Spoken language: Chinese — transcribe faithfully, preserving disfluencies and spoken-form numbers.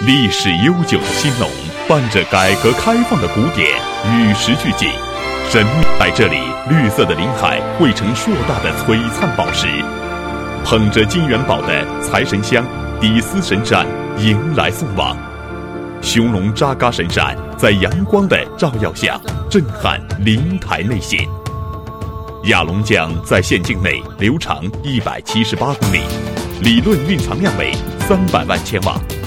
历史悠久的兴隆，伴着改革开放的鼓点，与时俱进。神秘在这里，绿色的林海汇成硕大的璀璨宝石，捧着金元宝的财神香，底斯神山迎来送往。雄龙扎嘎神山在阳光的照耀下，震撼灵台内心。雅龙江在县境内流长一百七十八公里，理论蕴藏量为三百万千瓦。